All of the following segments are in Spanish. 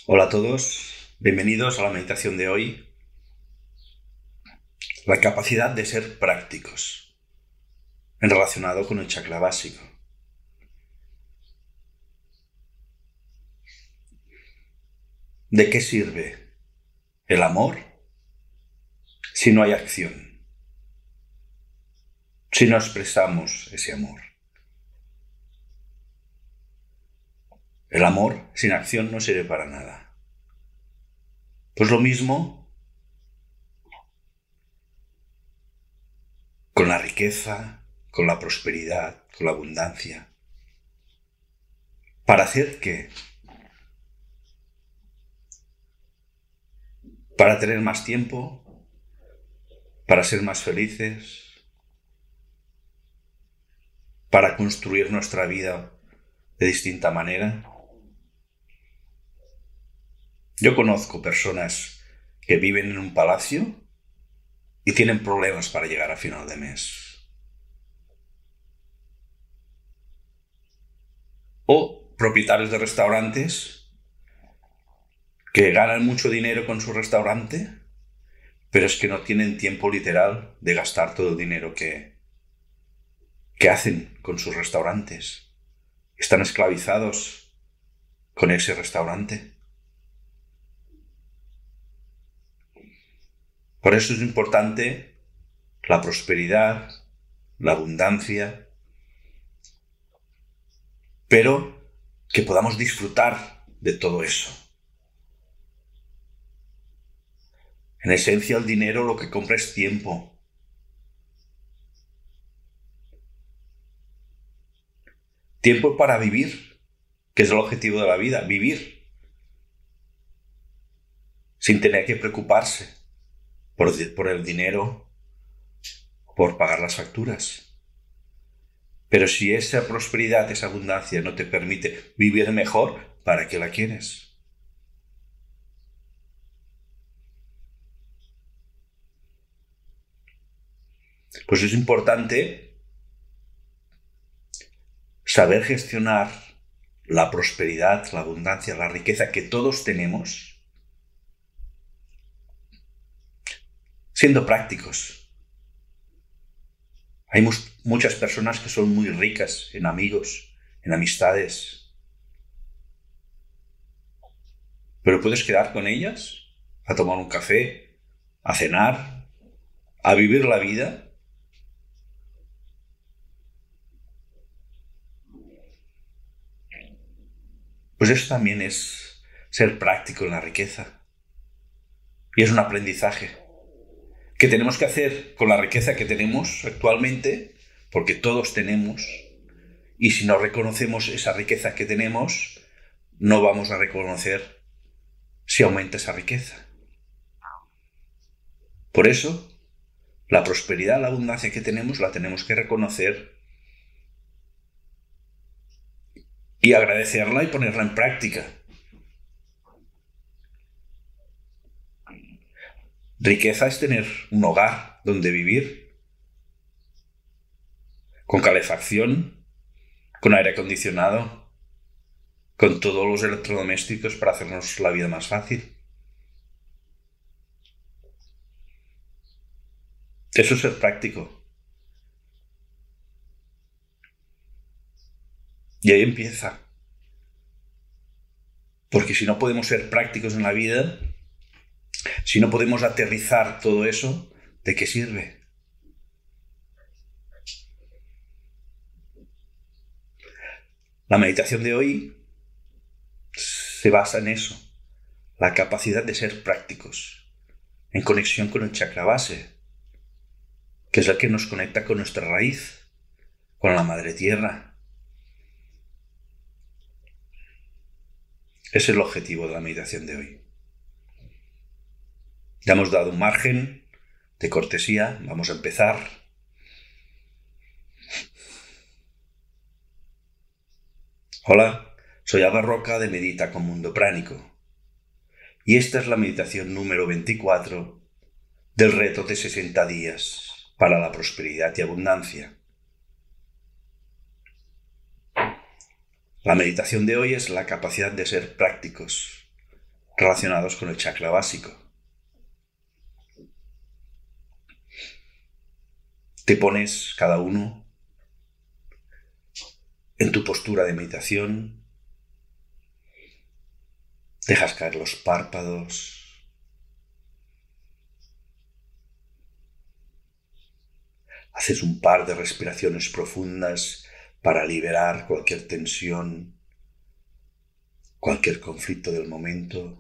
Hola a todos, bienvenidos a la meditación de hoy. La capacidad de ser prácticos en relacionado con el chakra básico. ¿De qué sirve el amor si no hay acción? Si no expresamos ese amor. El amor sin acción no sirve para nada. Pues lo mismo con la riqueza, con la prosperidad, con la abundancia. ¿Para hacer qué? ¿Para tener más tiempo? ¿Para ser más felices? ¿Para construir nuestra vida de distinta manera? Yo conozco personas que viven en un palacio y tienen problemas para llegar a final de mes. O propietarios de restaurantes que ganan mucho dinero con su restaurante, pero es que no tienen tiempo literal de gastar todo el dinero que hacen con sus restaurantes. Están esclavizados con ese restaurante. Por eso es importante la prosperidad, la abundancia, pero que podamos disfrutar de todo eso. En esencia, el dinero lo que compra es tiempo. Tiempo para vivir, que es el objetivo de la vida, vivir. Sin tener que preocuparse por el dinero, por pagar las facturas. Pero si esa prosperidad, esa abundancia no te permite vivir mejor, ¿para qué la quieres? Pues es importante saber gestionar la prosperidad, la abundancia, la riqueza que todos tenemos, siendo prácticos. Hay muchas personas que son muy ricas en amigos, en amistades, pero puedes quedar con ellas a tomar un café, a cenar, a vivir la vida. Pues eso también es ser práctico en la riqueza. Y es un aprendizaje que tenemos que hacer con la riqueza que tenemos actualmente, porque todos tenemos, y si no reconocemos esa riqueza que tenemos, no vamos a reconocer si aumenta esa riqueza. Por eso, la prosperidad, la abundancia que tenemos, la tenemos que reconocer y agradecerla y ponerla en práctica. Riqueza es tener un hogar donde vivir, con calefacción, con aire acondicionado, con todos los electrodomésticos para hacernos la vida más fácil. Eso es ser práctico. Y ahí empieza. Porque si no podemos ser prácticos en la vida, si no podemos aterrizar todo eso, ¿de qué sirve? La meditación de hoy se basa en eso, la capacidad de ser prácticos, en conexión con el chakra base, que es el que nos conecta con nuestra raíz, con la madre tierra. Ese es el objetivo de la meditación de hoy. Ya hemos dado un margen de cortesía, vamos a empezar. Hola, soy Alba Roca de Medita con Mundo Pránico. Y esta es la meditación número 24 del reto de 60 días para la prosperidad y abundancia. La meditación de hoy es la capacidad de ser prácticos relacionados con el chakra básico. Te pones cada uno en tu postura de meditación, dejas caer los párpados, haces un par de respiraciones profundas para liberar cualquier tensión, cualquier conflicto del momento.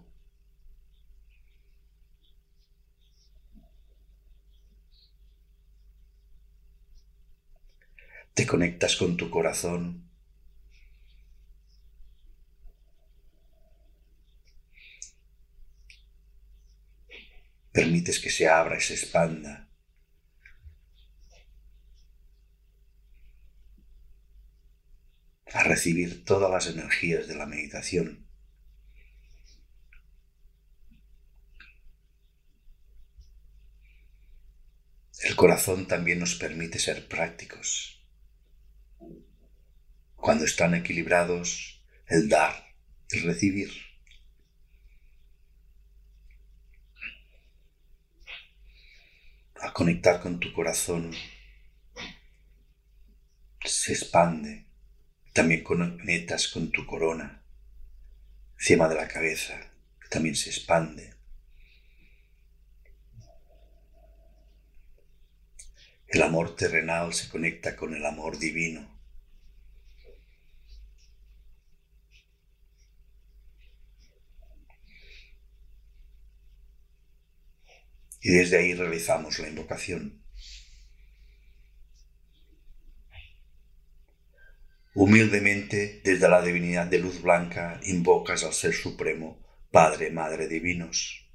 Te conectas con tu corazón. Permites que se abra y se expanda. A recibir todas las energías de la meditación. El corazón también nos permite ser prácticos. Cuando están equilibrados, el dar, el recibir. Al conectar con tu corazón, se expande. También conectas con tu corona, encima de la cabeza, que también se expande. El amor terrenal se conecta con el amor divino. Y desde ahí realizamos la invocación. Humildemente, desde la divinidad de luz blanca, invocas al Ser Supremo, Padre, Madre divinos.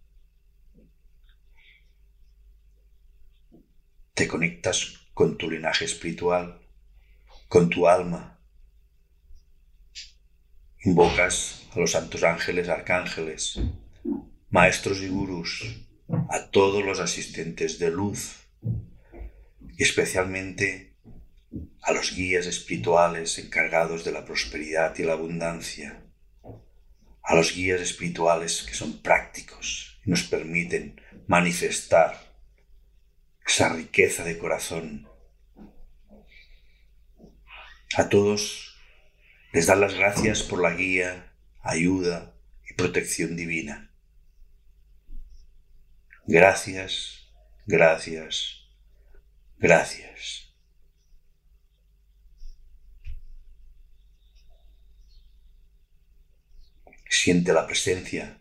Te conectas con tu linaje espiritual, con tu alma. Invocas a los santos ángeles, arcángeles, maestros y gurús, a todos los asistentes de luz, y especialmente a los guías espirituales encargados de la prosperidad y la abundancia, a los guías espirituales que son prácticos y nos permiten manifestar esa riqueza de corazón. A todos les dan las gracias por la guía, ayuda y protección divina. Gracias, gracias, gracias. Siente la presencia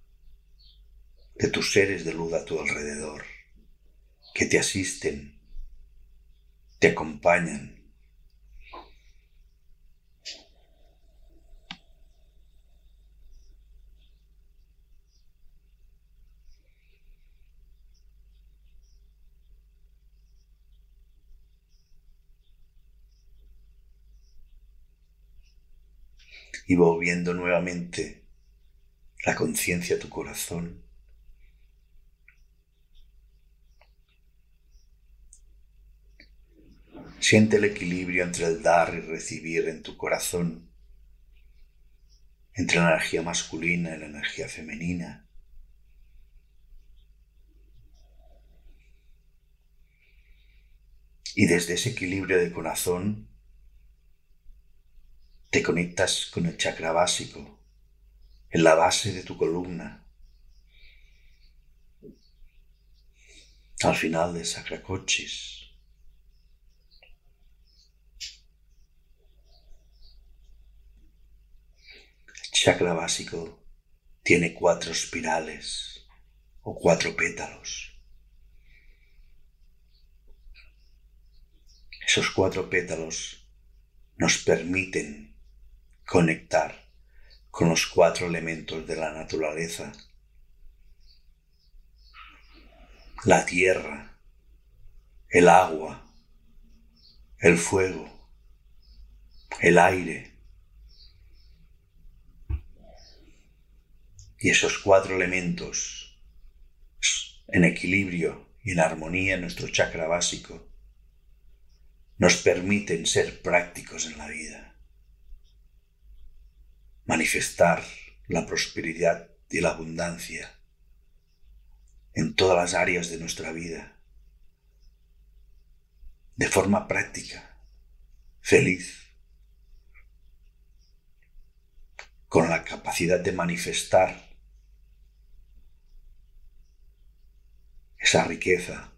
de tus seres de luz a tu alrededor, que te asisten, te acompañan. Y volviendo nuevamente la conciencia a tu corazón, siente el equilibrio entre el dar y recibir en tu corazón, entre la energía masculina y la energía femenina. Y desde ese equilibrio de corazón te conectas con el chakra básico, en la base de tu columna, al final del Sacracochis. El chakra básico tiene 4 espirales o 4 pétalos. Esos 4 pétalos nos permiten conectar con los 4 elementos de la naturaleza: la tierra, el agua, el fuego, el aire. Y esos 4 elementos en equilibrio y en armonía en nuestro chakra básico nos permiten ser prácticos en la vida, manifestar la prosperidad y la abundancia en todas las áreas de nuestra vida, de forma práctica, feliz, con la capacidad de manifestar esa riqueza.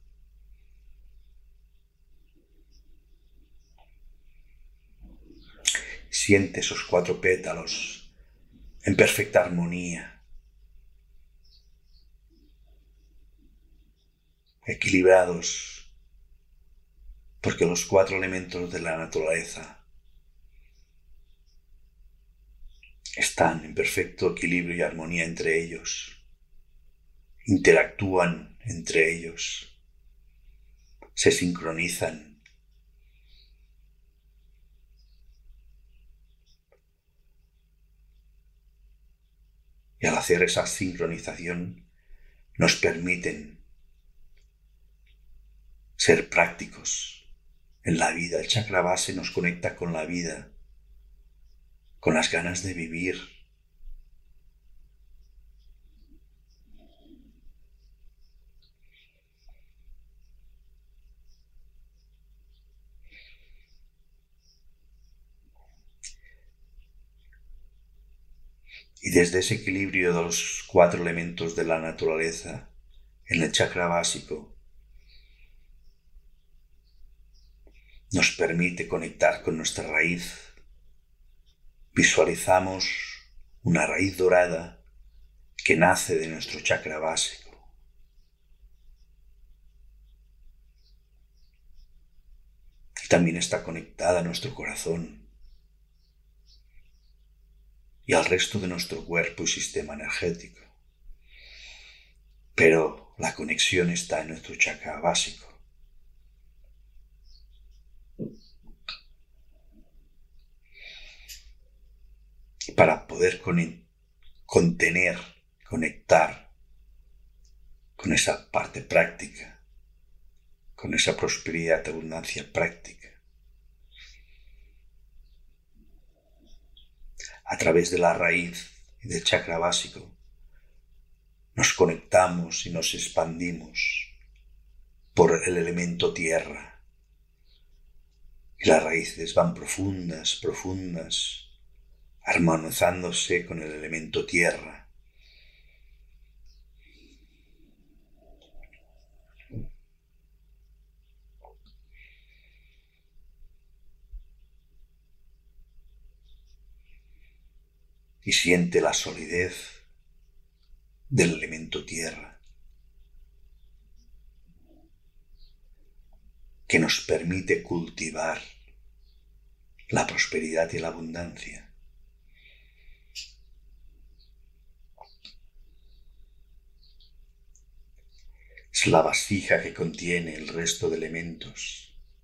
Siente esos 4 pétalos en perfecta armonía, equilibrados, porque los 4 elementos de la naturaleza están en perfecto equilibrio y armonía entre ellos, interactúan entre ellos, se sincronizan. Y al hacer esa sincronización nos permiten ser prácticos en la vida. El chakra base nos conecta con la vida, con las ganas de vivir. Y desde ese equilibrio de los 4 elementos de la naturaleza en el chakra básico, nos permite conectar con nuestra raíz. Visualizamos una raíz dorada que nace de nuestro chakra básico. Y también está conectada a nuestro corazón y al resto de nuestro cuerpo y sistema energético. Pero la conexión está en nuestro chakra básico. Y para poder contener, conectar con esa parte práctica, con esa prosperidad y abundancia práctica, a través de la raíz y del chakra básico, nos conectamos y nos expandimos por el elemento tierra. Y las raíces van profundas, profundas, armonizándose con el elemento tierra. Y siente la solidez del elemento tierra, que nos permite cultivar la prosperidad y la abundancia. Es la vasija que contiene el resto de elementos.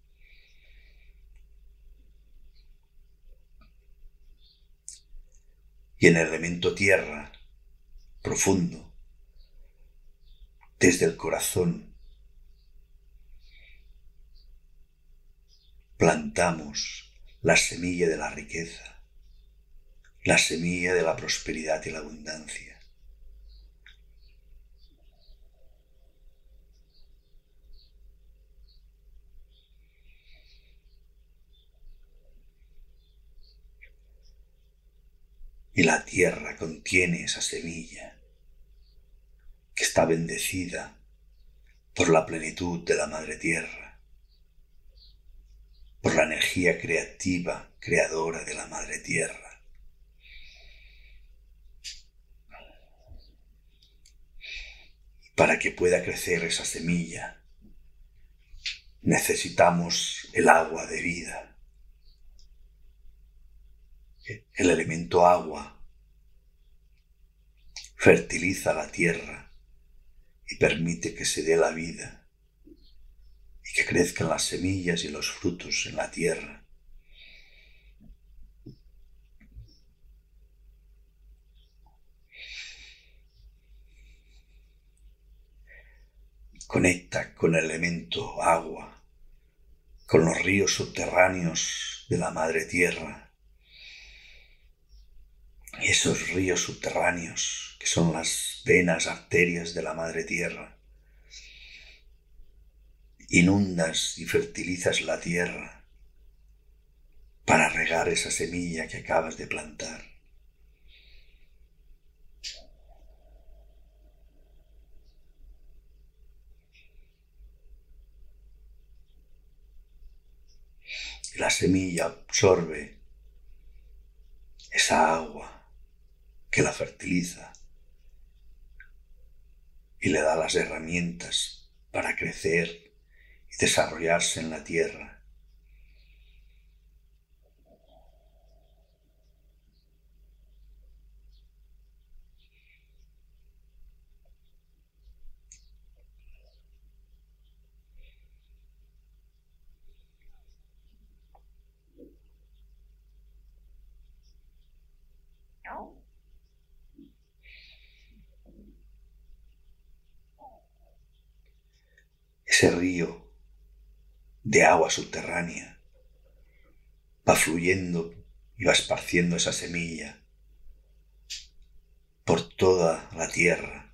Y en el elemento tierra, profundo, desde el corazón, plantamos la semilla de la riqueza, la semilla de la prosperidad y la abundancia. Y la tierra contiene esa semilla que está bendecida por la plenitud de la Madre Tierra, por la energía creativa, creadora de la Madre Tierra. Y para que pueda crecer esa semilla, necesitamos el agua de vida. El elemento agua fertiliza la tierra y permite que se dé la vida y que crezcan las semillas y los frutos en la tierra. Conecta con el elemento agua, con los ríos subterráneos de la Madre Tierra, Y esos ríos subterráneos, que son las venas, arterias de la madre tierra, inundas y fertilizas la tierra para regar esa semilla que acabas de plantar. Y la semilla absorbe esa agua que la fertiliza y le da las herramientas para crecer y desarrollarse en la tierra. Ese río de agua subterránea va fluyendo y va esparciendo esa semilla por toda la tierra.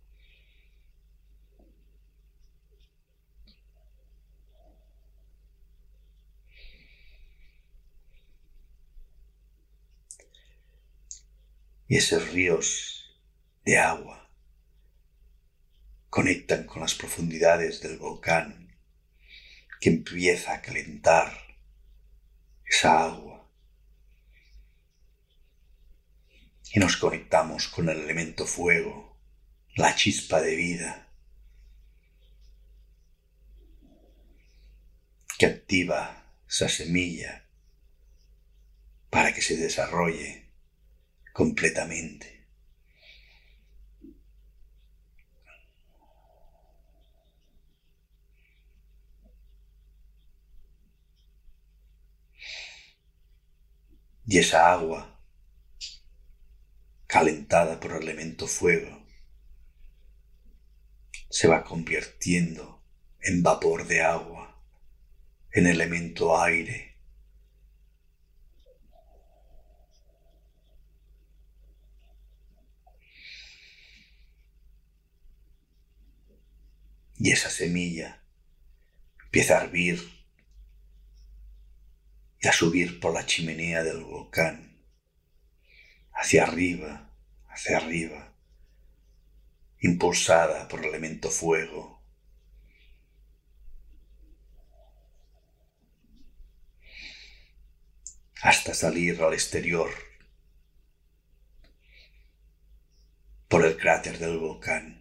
Y esos ríos de agua conectan con las profundidades del volcán que empieza a calentar esa agua. Y nos conectamos con el elemento fuego, la chispa de vida, que activa esa semilla para que se desarrolle completamente. Y esa agua, calentada por el elemento fuego, se va convirtiendo en vapor de agua, en elemento aire. Y esa semilla empieza a hervir y a subir por la chimenea del volcán, hacia arriba, impulsada por el elemento fuego. Hasta salir al exterior por el cráter del volcán.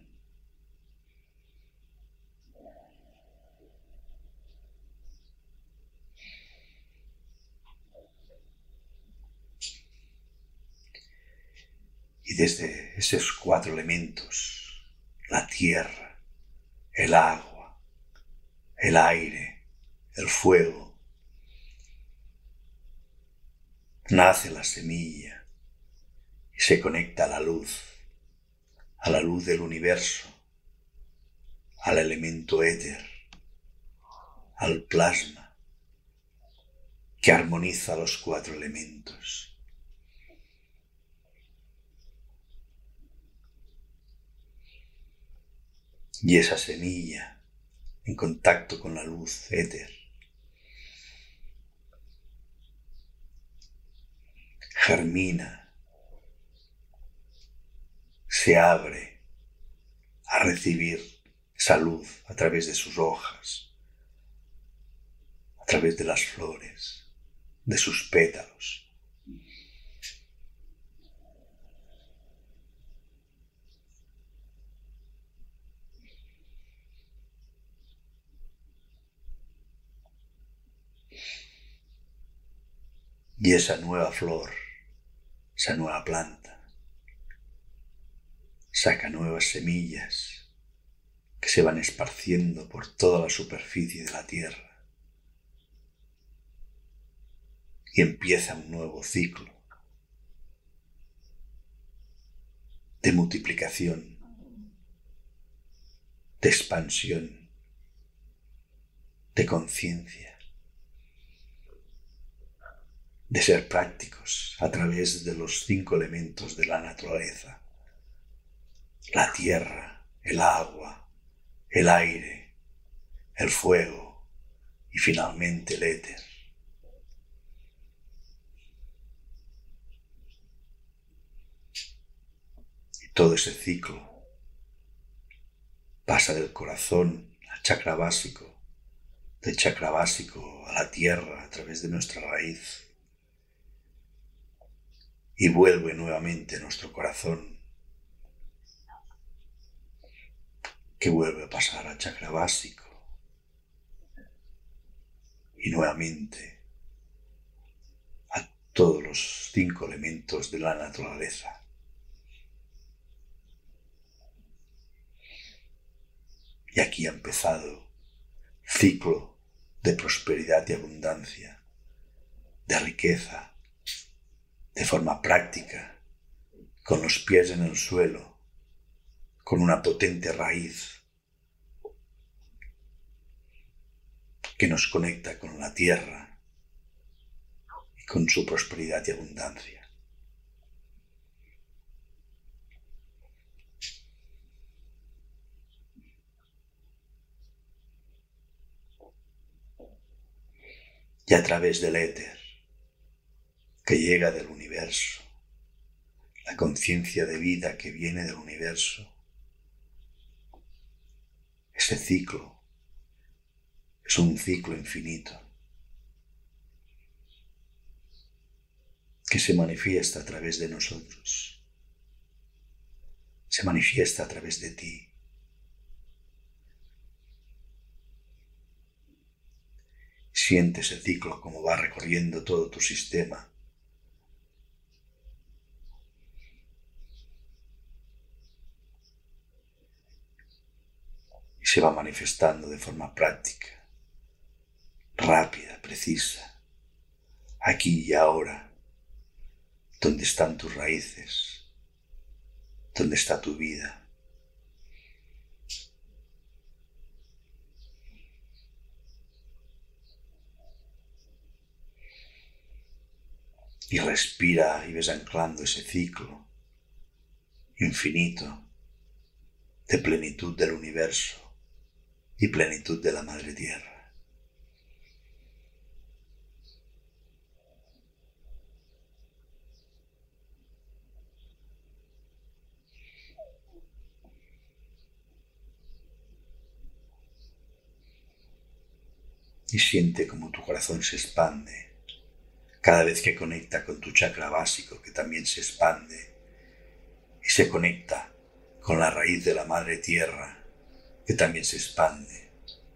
Y desde esos 4 elementos, la tierra, el agua, el aire, el fuego, nace la semilla y se conecta a la luz del universo, al elemento éter, al plasma, que armoniza los 4 elementos. Y esa semilla, en contacto con la luz éter, germina, se abre a recibir esa luz a través de sus hojas, a través de las flores, de sus pétalos. Y esa nueva flor, esa nueva planta, saca nuevas semillas que se van esparciendo por toda la superficie de la tierra. Y empieza un nuevo ciclo de multiplicación, de expansión, de conciencia, de ser prácticos a través de los 5 elementos de la naturaleza: la tierra, el agua, el aire, el fuego y finalmente el éter. Y todo ese ciclo pasa del corazón al chakra básico, del chakra básico a la tierra a través de nuestra raíz, y vuelve nuevamente a nuestro corazón, que vuelve a pasar al chakra básico y nuevamente a todos los 5 elementos de la naturaleza. Y aquí ha empezado ciclo de prosperidad y abundancia, de riqueza, de forma práctica, con los pies en el suelo, con una potente raíz que nos conecta con la tierra y con su prosperidad y abundancia. Y a través del éter que llega del universo, la conciencia de vida que viene del universo, ese ciclo es un ciclo infinito que se manifiesta a través de nosotros, se manifiesta a través de ti. Siente ese ciclo como va recorriendo todo tu sistema. Y se va manifestando de forma práctica, rápida, precisa, aquí y ahora, donde están tus raíces, donde está tu vida. Y respira y ves anclando ese ciclo infinito de plenitud del universo y plenitud de la Madre Tierra. Y siente como tu corazón se expande cada vez que conecta con tu chakra básico, que también se expande y se conecta con la raíz de la Madre Tierra, que también se expande,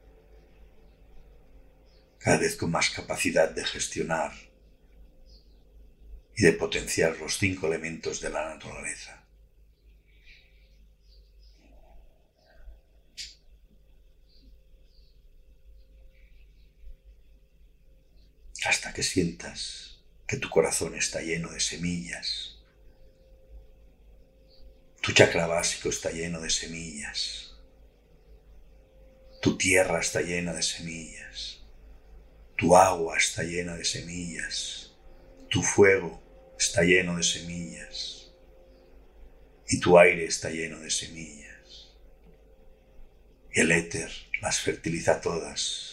cada vez con más capacidad de gestionar y de potenciar los 5 elementos de la naturaleza. Hasta que sientas que tu corazón está lleno de semillas, tu chakra básico está lleno de semillas, tu tierra está llena de semillas, tu agua está llena de semillas, tu fuego está lleno de semillas y tu aire está lleno de semillas. Y el éter las fertiliza todas.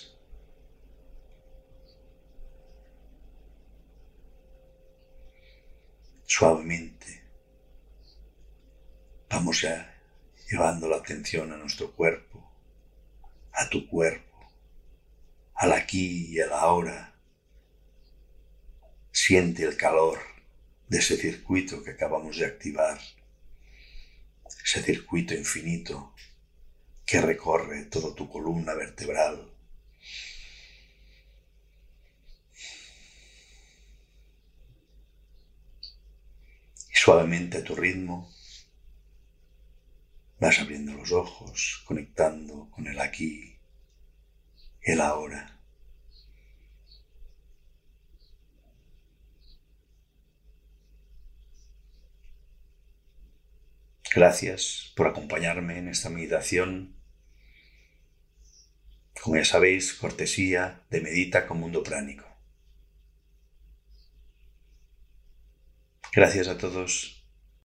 Suavemente vamos ya llevando la atención a nuestro cuerpo, a tu cuerpo, al aquí y al ahora. Siente el calor de ese circuito que acabamos de activar, ese circuito infinito que recorre toda tu columna vertebral. Y suavemente a tu ritmo vas abriendo los ojos, conectando con el aquí y el ahora. Gracias por acompañarme en esta meditación. Como ya sabéis, cortesía de Medita con Mundo Pránico. Gracias a todos.